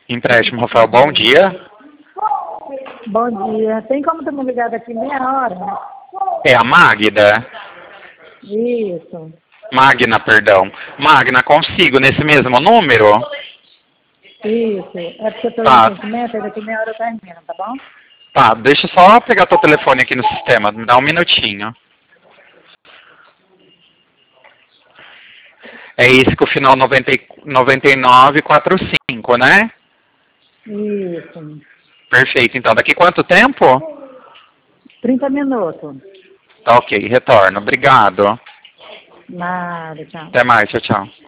Empréstimo, Rafael, bom dia. Bom dia. Tem como tu me ligar daqui meia hora? É a Magda? Isso. Magna, perdão. Magna, consigo nesse mesmo número? Isso. É porque eu tô em Tá, atendimento, aí daqui meia hora eu termino, tá bom? tá. Deixa eu só pegar teu telefone aqui no sistema. Me dá um minutinho. É esse com o final 9945, né? Isso. Perfeito. Então, daqui quanto tempo? 30 minutos. Tá ok, retorno. Obrigado. Nada, tchau. Até mais, tchau, tchau.